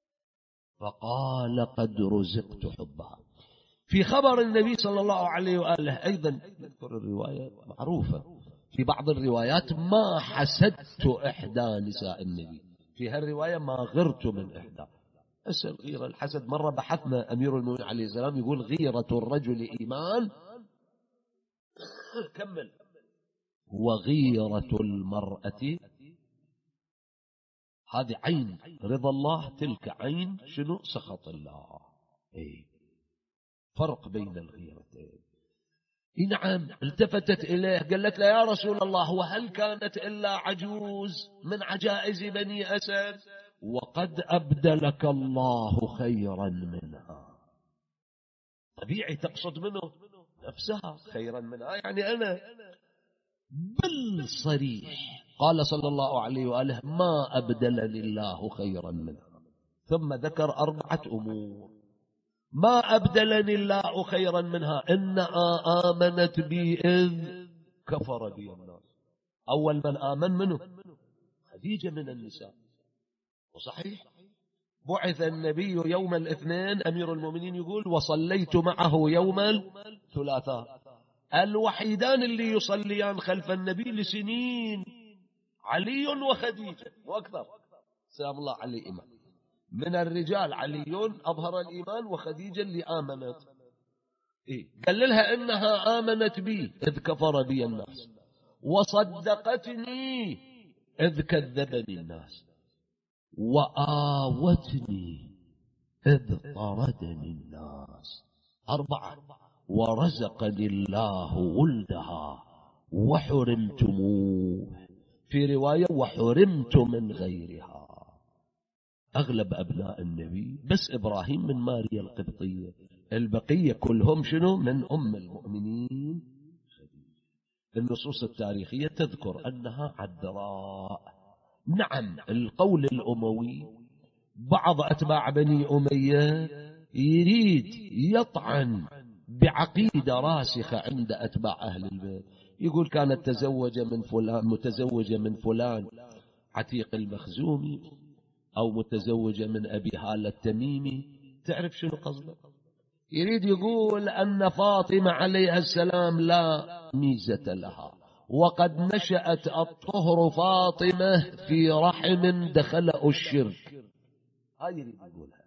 فقال قد رزقت حبها. في خبر النبي صلى الله عليه وآله أيضا نذكر الرواية معروفة في بعض الروايات، ما حسدت إحدى نساء النبي، في هالرواية ما غرت من إحدى. أسأل غيرة الحسد، مرة بحثنا أمير المؤمنين عليه السلام يقول غيرة الرجل إيمان. كمل. وغيرة المرأة هذه عين رضا الله، تلك عين شنو؟ سخط الله. فرق بين الغيرتين. نعم. التفتت إليه قالت له يا رسول الله وهل كانت إلا عجوز من عجائز بني أسد وقد أبدلك الله خيرا منها. طبيعي تقصد منه نفسها خيرا منها، يعني أنا. بالصريح قال صلى الله عليه وآله ما أبدلني الله خيرا منها، ثم ذكر 4 أمور ما أبدلني الله خيرا منها. إنها آمنت بي إذ كفر بي الناس. أول من آمن منه خديجة من النساء. وصحيح بعث النبي يوم الاثنين، أمير المؤمنين يقول وصليت معه يوم الثلاثاء. الوحيدان اللي يصليان خلف النبي لسنين علي وخديجة وأكثر سلام الله عليهما. من الرجال علي أظهر الإيمان، وخديجة اللي آمنت. قال لها إنها آمنت بي إذ كفر بي الناس، وصدقتني إذ كذبني الناس، وآوتني إذ طردني الناس. 4. ورزقني الله ولدها وحرمتموه، في رواية وحرمت من غيرها. أغلب أبناء النبي بس إبراهيم من ماريا القبطية، البقية كلهم شنو؟ من أم المؤمنين خديجة. النصوص التاريخية تذكر أنها عذراء. نعم. القول الأموي بعض أتباع بني أمية يريد يطعن بعقيدة راسخة عند أتباع أهل البيت، يقول كانت متزوجة من فلان عتيق المخزومي، أو متزوجة من أبي هالة التميمي. تعرف شنو قصده؟ يريد يقول أن فاطمة عليها السلام لا ميزة لها، وقد نشأت الطهر فاطمة في رحم دخله الشرك. هاي يريد يقولها.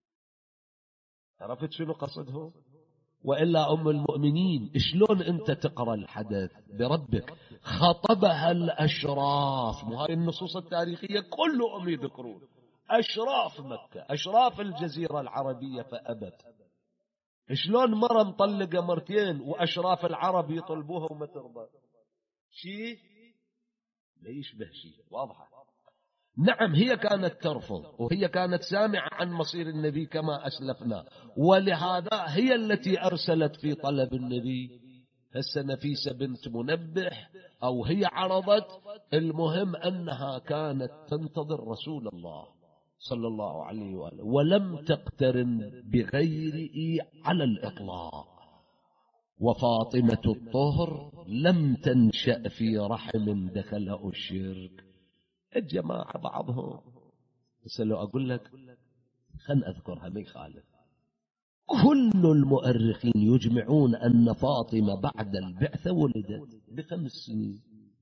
عرفت شنو قصده؟ وإلا أم المؤمنين شلون أنت تقرأ الحدث بربك؟ خطبها الأشراف. وهذه النصوص التاريخية كلهم يذكرون أشراف مكة، أشراف الجزيرة العربية، فأبت. شلون مرة مطلقة مرتين وأشراف العرب يطلبوها وما ترضى؟ شيء لا يشبه شيء. واضحة. نعم. هي كانت ترفض، وهي كانت سامعة عن مصير النبي كما أسلفنا، ولهذا هي التي أرسلت في طلب النبي. هسه نفيسة بنت منبح أو هي عرضت، المهم أنها كانت تنتظر رسول الله صلى الله عليه وآله، ولم تقترن بغيره على الإطلاق. وفاطمة الطهر لم تنشأ في رحم دخله الشرك. الجماعة بعضهم بس لو أقول لك خل أذكرها ما يخالف. كل المؤرخين يجمعون أن فاطمة بعد البعثة ولدت ب5 سنين.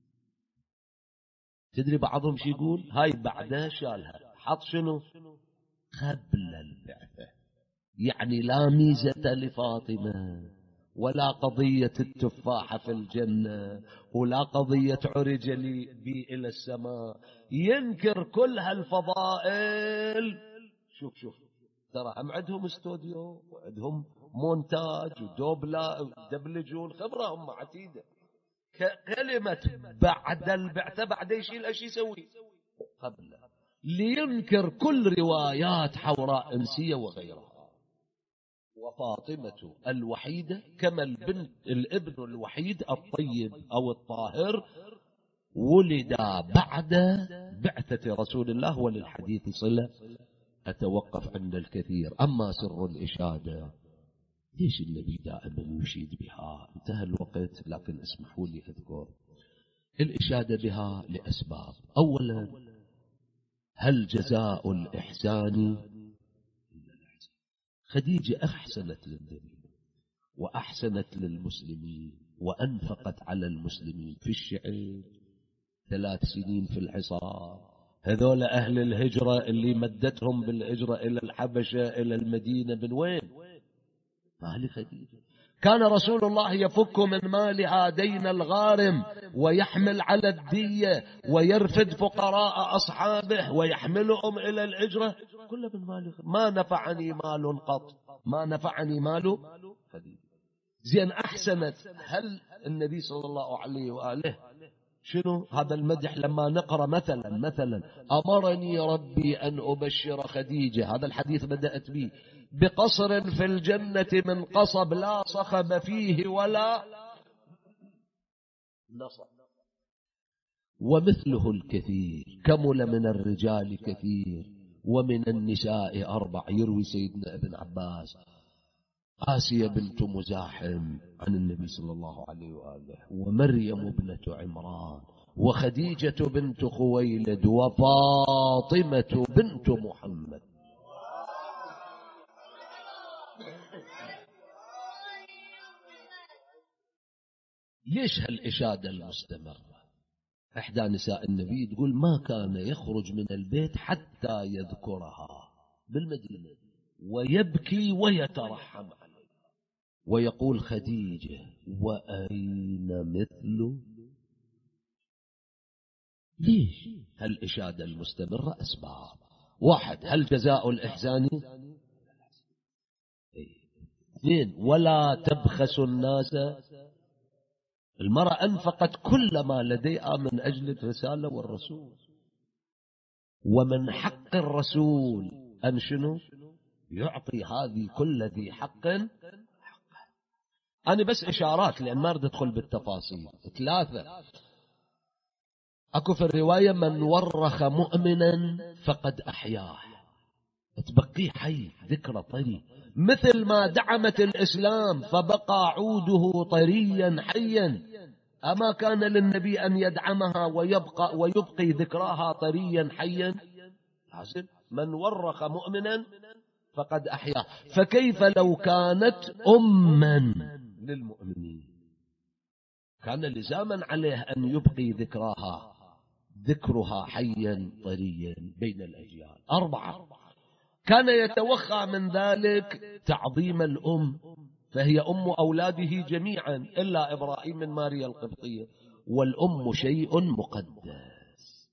تدري بعضهم شي يقول هاي بعدها شالها حط شنو قبل البعثة، يعني لا ميزة لفاطمة، ولا قضية التفاحة في الجنة، ولا قضية عرج لي بي إلى السماء. ينكر كل هالفضائل. شوف ترى هم عندهم استوديو وعندهم مونتاج ودبلجون خبرة هم عتيدة. كلمة بعد البعثة بعد يشيل ايش يسوي قبل، لينكر كل روايات حوراء انسية وغيرها. وفاطمة الوحيدة كما الابن الوحيد الطيب أو الطاهر ولد بعد بعثة رسول الله. وللحديث صلة أتوقف عند الكثير. أما سر الإشادة ليش النبي دائما يشيد بها؟ انتهى الوقت لكن اسمحوا لي أذكر الإشادة بها لأسباب. أولا هل جزاء الإحسان؟ خديجة أحسنت للنبي وأحسنت للمسلمين وأنفقت على المسلمين في الشعر 3 سنين في الحصار. هذول أهل الهجرة اللي مدتهم بالهجرة إلى الحبشة إلى المدينة من وين؟ مال خديجة. كان رسول الله يفك من مالها دين الغارم ويحمل على الدية ويرفد فقراء أصحابه ويحملهم إلى الأجرة، كل من ماله. ما نفعني مال قط، ما نفعني مال خديجة. زين أحسنت. هل النبي صلى الله عليه وآله شنو هذا المدح لما نقرأ مثلا أمرني ربي أن أبشر خديجة، هذا الحديث بدأت به، بقصر في الجنة من قصب لا صخب فيه ولا نصب، ومثله الكثير، كمل من الرجال كثير ومن النساء 4. يروي سيدنا ابن عباس آسيا بنت مزاحم عن النبي صلى الله عليه وآله، ومريم ابنة عمران، وخديجة بنت خويلد، وفاطمة بنت محمد. ليش هالإشادة المستمرة؟ إحدى نساء النبي تقول ما كان يخرج من البيت حتى يذكرها بالمدينة ويبكي ويترحم عليه ويقول خديجة وأين مثله. ليش هالإشادة المستمرة؟ أسباب. 1 هل جزاء الإحسان؟ 2 ولا تبخس الناس. المرأة أنفقت كل ما لديها من أجل الرسالة والرسول، ومن حق الرسول أن شنو يعطي هذه كل ذي حق حقه. أنا بس إشارات لأن ما أريد أدخل بالتفاصيل. 3 أكو في الرواية من ورخ مؤمنا فقد أحياه، تبقيه حي ذكرى طري، مثل ما دعمت الإسلام فبقى عوده طريا حيا. أما كان للنبي أن يدعمها ويبقي ذكراها طريا حيا؟ حسن. من ورخ مؤمنا فقد أحياه، فكيف لو كانت أما للمؤمنين؟ كان لزاما عليه أن يبقي ذكرها حيا طريا بين الأجيال. 4 كان يتوخى من ذلك تعظيم الأم، فهي أم أولاده جميعا إلا إبراهيم من ماريا القبطية، والأم شيء مقدس.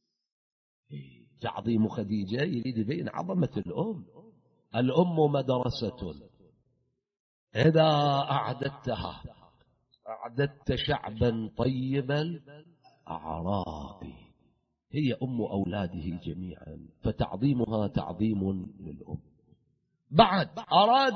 تعظيم خديجة يريد يبين عظمة الأم. الأم مدرسة إذا أعددتها أعددت شعبا طيب الأعراق، هي أم أولاده جميعا، فتعظيمها تعظيم للأم. بعد أراد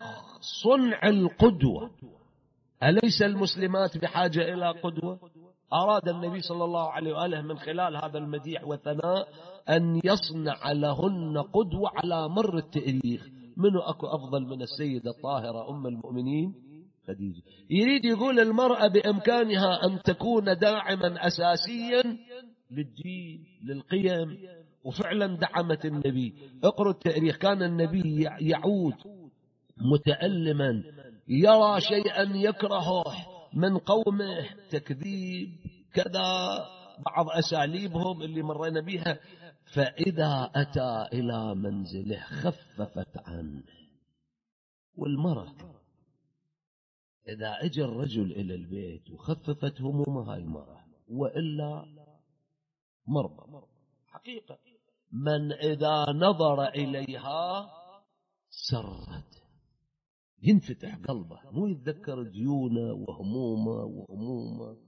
صنع القدوة. أليس المسلمات بحاجة إلى قدوة؟ أراد النبي صلى الله عليه وآله من خلال هذا المديح والثناء أن يصنع لهن قدوة على مر التاريخ. منو أكو أفضل من السيدة الطاهرة أم المؤمنين خديجة؟ يريد يقول المرأة بإمكانها أن تكون داعما أساسيا للدين للقيم، وفعلا دعمت النبي. اقرأ التاريخ، كان النبي يعود متألما يرى شيئا يكرهه من قومه، تكذيب كذا، بعض أساليبهم اللي مرينا بها، فإذا أتى إلى منزله خففت عنه. والمرأة إذا أجى الرجل إلى البيت وخففت همومها المرأة، وإلا مرضى حقيقة. من إذا نظر إليها سرت، ينفتح قلبه، مو يتذكر ديونه وهمومه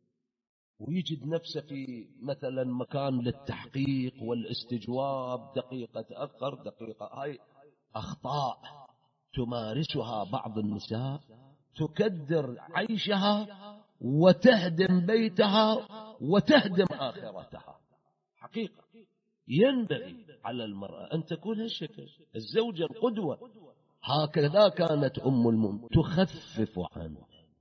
ويجد نفسه في مثلا مكان للتحقيق والاستجواب، دقيقة تأخر دقيقة. هاي أخطاء تمارسها بعض النساء، تكدر عيشها وتهدم بيتها وتهدم آخرتها. حقيقة ينبغي على المرأة أن تكون هالشكل، الزوجة القدوة. هكذا كانت أم المؤمنين، تخفف عنه،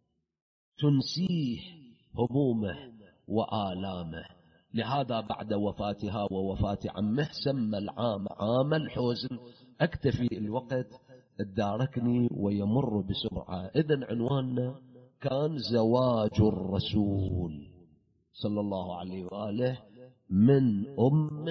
تنسيه همومه وآلامه. لهذا بعد وفاتها ووفاة عمه سمى العام عام الحزن. أكتفي، الوقت اداركني ويمر بسرعة. إذن عنواننا كان زواج الرسول صلى الله عليه وآله من أم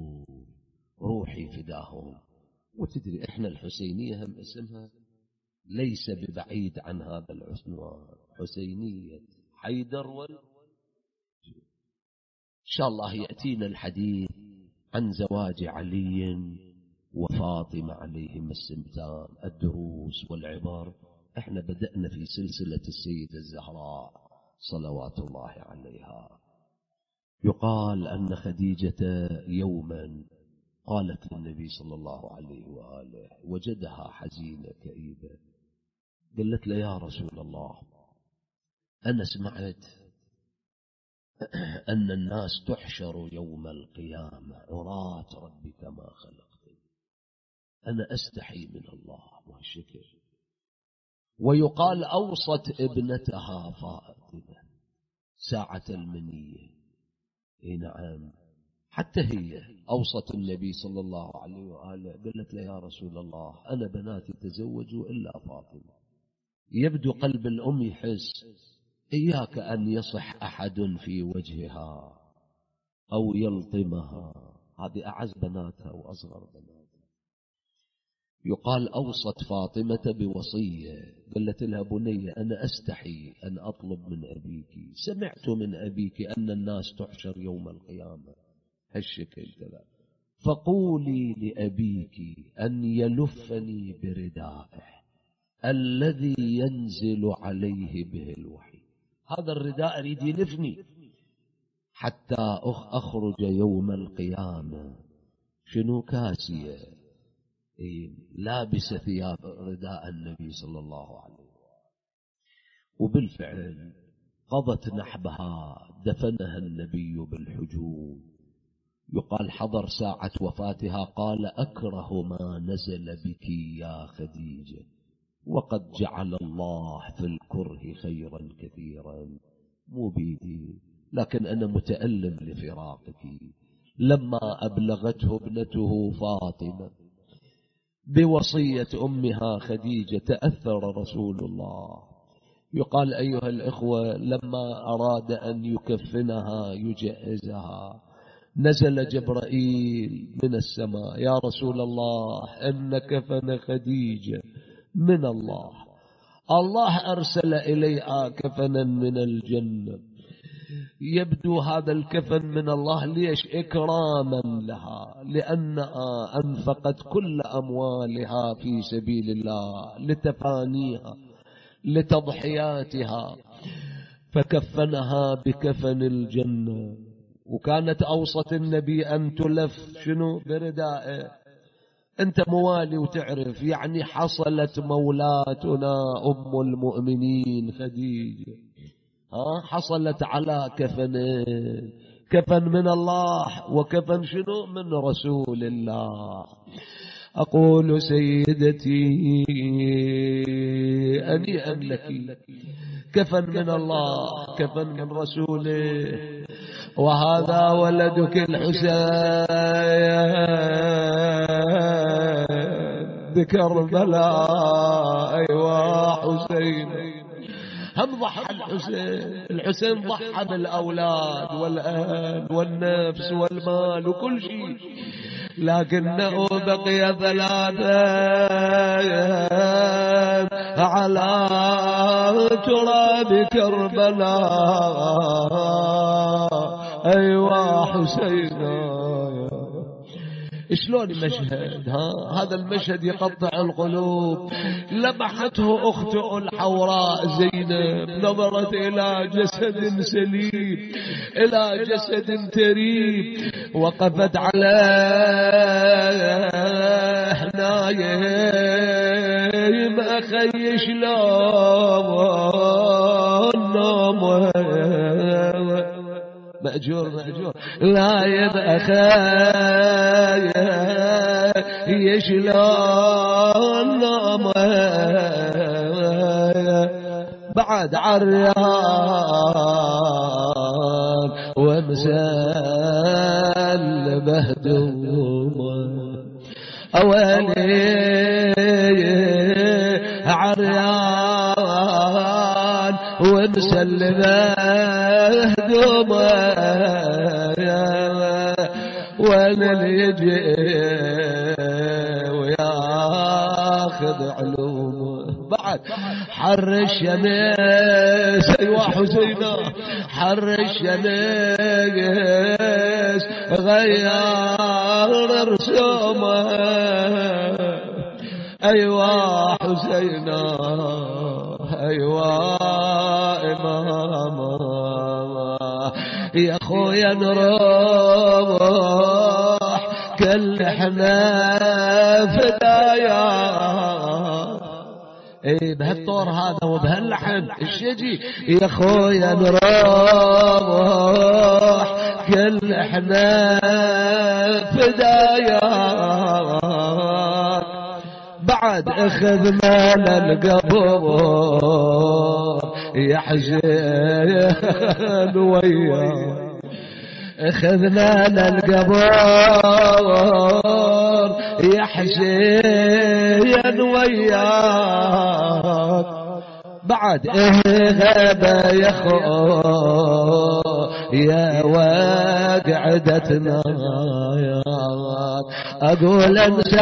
البتول، روحي فداهم. وتدري إحنا الحسينية هم اسمها ليس ببعيد عن هذا العنوان، حسينية حيدر إن شاء الله يأتينا الحديث عن زواج علي وفاطمة عليهما السمتان، الدروس والعبر. احنا بدأنا في سلسلة السيدة الزهراء صلوات الله عليها. يقال أن خديجة يوما قالت للنبي صلى الله عليه وآله، وجدها حزينة كئيبة، قالت له يا رسول الله أنا سمعت أن الناس تحشر يوم القيامة عراة ربك ما خلقتني، أنا أستحي من الله وهالشكل. ويقال أوصت ابنتها فاطمة ساعة المنية، نعم، حتى هي أوصت النبي صلى الله عليه وآله، قالت له يا رسول الله أنا بناتي تزوجوا إلا فاطمة. يبدو قلب الأم يحس إياك أن يصح أحد في وجهها أو يلطمها، هذه أعز بناتها وأصغر بناتها. يقال أوصت فاطمة بوصية، قالت لها بني أنا أستحي أن أطلب من أبيك، سمعت من أبيك أن الناس تحشر يوم القيامة هالشكل كذا، فقولي لأبيك أن يلفني بردائه الذي ينزل عليه به الوحي. هذا الرداء أريد يلفني حتى أخرج يوم القيامة شنو كاسية لابس ثياب رداء النبي صلى الله عليه وسلم. وبالفعل قضت نحبها، دفنها النبي بالحجون. يقال حضر ساعة وفاتها قال أكره ما نزل بك يا خديجة، وقد جعل الله في الكره خيرا كثيرا، مو بيدي لكن أنا متألم لفراقك. لما أبلغته ابنته فاطمة بوصية أمها خديجة تأثر رسول الله. يقال أيها الإخوة لما أراد أن يكفنها يجهزها نزل جبرائيل من السماء، يا رسول الله إن كفن خديجة من الله، الله أرسل إليها كفنا من الجنة. يبدو هذا الكفن من الله، ليش؟ إكراما لها، لأنها أنفقت كل أموالها في سبيل الله لتفانيها لتضحياتها، فكفنها بكفن الجنة. وكانت أوصت النبي أن تلف شنو؟ بردائه. أنت موالي وتعرف يعني حصلت مولاتنا أم المؤمنين خديجة، حصلت على كفنين، كفن من الله وكفن شنو؟ من رسول الله. أقول سيدتي أنيئا لك، كفن من الله كفن من رسوله. وهذا ولدك الحسين بكربلاء، أيوا حسين. هم ضحى الحسين ضحى بالأولاد والأهل والنفس والمال وكل شيء، لكنه بقي ثلاثة على تراب كربلاء، أيوا حسين. شلون مشهد هذا المشهد يقطع القلوب. لمحته أخته الحوراء زينب، نظرت إلى جسد سليم، إلى جسد تريب، وقفت على حنايم أخي شلون نومه مأجور لا يبقى خايا يشلون نومه بعد عريان ومسال بهدومه. أولي عريان ومسلمه هدومه، وانا اللي يجي وياخذ علومه. بعد حر الشمس أيوا حسينا حر الشمس غير رسومه أيوا حسينا أيوا إماما يا خويا نروح كل احنا فدايا اي بهالطور هذا وبهاللحن الشجي يا خويا نروح كل احنا فدايا بعد اخذنا للقبور يحزن وياه اخذنا للقبور يحزن وياك بعد غابة يا خو يا وقعدتنا اقول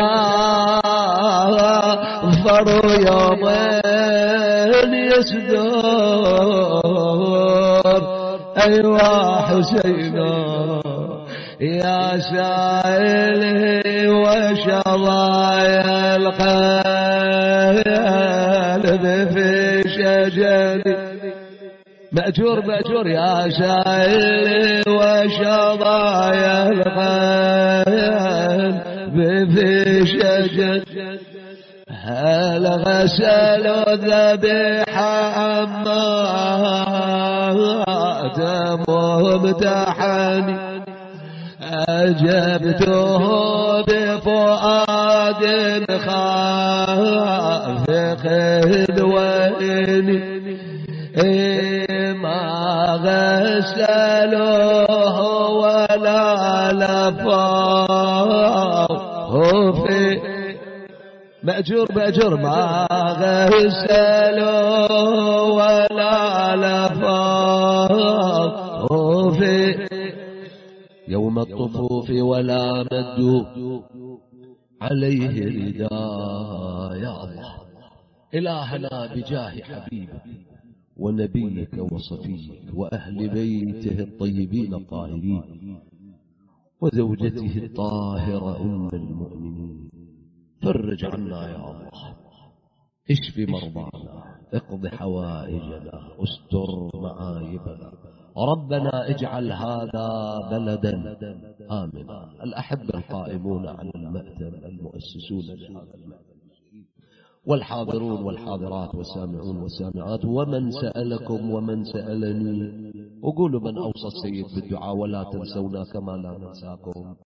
انسافر يومين يسدور ايوا حسينا يا سائلي وشظايا القلب في شجري مأجور يا سائلي وشظايا القلب في شجري هل غسلوا ذبيحة أما ممتحني أجبته بفؤاد خافق وإني ما غسلوه ولا لفاه في مأجور ما غسلوا ولا لفاه في يوم الطفوف ولا مدوا عليه رداء يا الله إلهنا بجاه حبيبك ونبيك وصفيك وأهل بيته الطيبين الطاهرين وزوجته الطاهرة أم المؤمنين فرج عنا يا الله اشف مرضانا اقض حوائجنا استر معايبنا ربنا اجعل هذا بلدا آمنا. الأحبة القائمون على المأتم المؤسسون لهذا المأتم والحاضرون والحاضرات والسامعون والسامعات ومن سألكم ومن سألني وقولوا من أوصى السيد بالدعاء ولا تنسونا كما لا ننساكم.